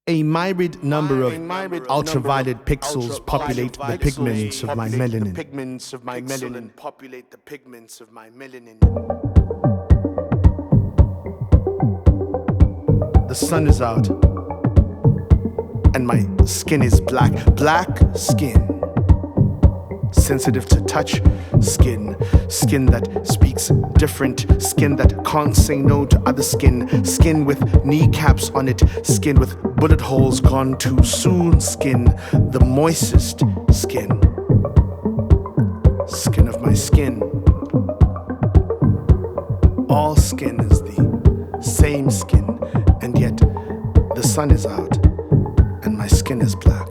A myriad number of ultraviolet pixels populate the pigments of my melanin. The sun is out, and my skin is black. Black skin. Sensitive to touch, skin that speaks different, skin that can't say no to other skin with kneecaps on it, skin with bullet holes gone too soon, skin, the moistest skin of my skin. All skin is the same skin, and yet the sun is out and my skin is black.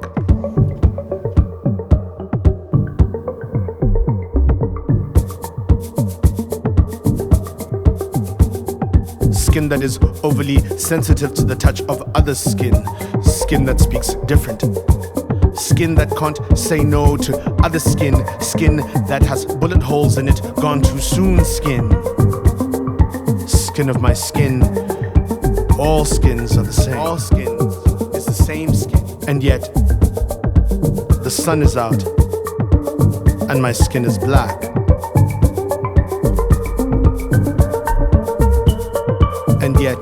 Skin that is overly sensitive to the touch of other skin that speaks different, skin that can't say no to other skin that has bullet holes in it, gone too soon, skin of my skin. All skins are the same. All skin is the same skin, and yet the sun is out and my skin is black. And yet,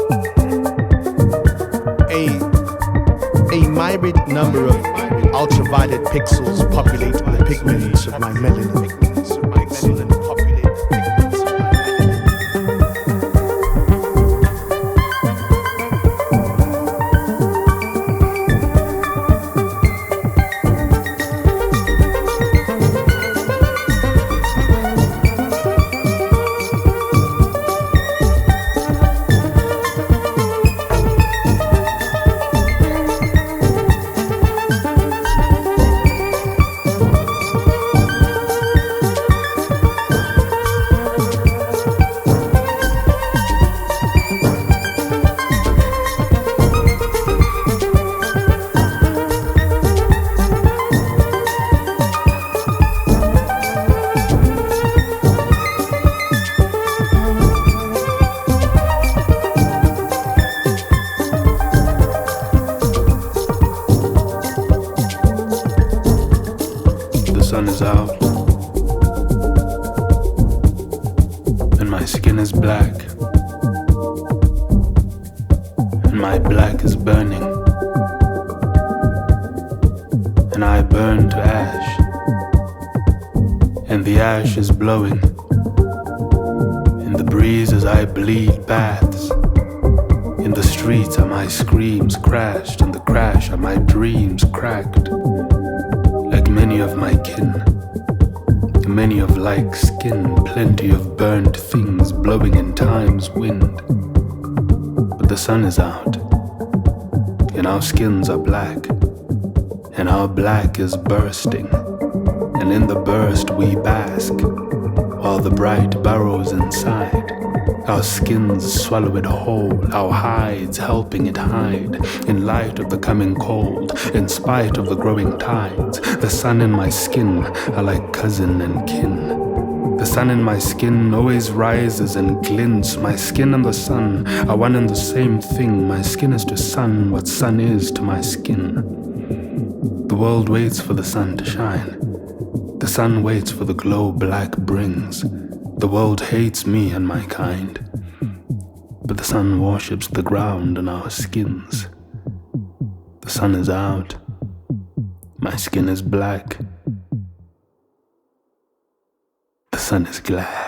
a myriad number of ultraviolet pixels populate the pigments of my melanin. The sun is out and my skin is black, and my black is burning, and I burn to ash, and the ash is blowing in the breeze as I bleed baths. In the streets are my screams crashed, and the crash are my dreams cracked. Like many of my kin, many of like skin, plenty of burnt things blowing in time's wind. But the sun is out, and our skins are black, and our black is bursting, and in the burst we bask, while the bright burrows inside. Our skins swallow it whole, our hides helping it hide. In light of the coming cold, in spite of the growing tides, the sun and my skin are like cousin and kin. The sun in my skin always rises and glints. My skin and the sun are one and the same thing. My skin is to sun what sun is to my skin. The world waits for the sun to shine. The sun waits for the glow black brings. The world hates me and my kind, but the sun worships the ground and our skins. The sun is out, my skin is black. The sun is glad.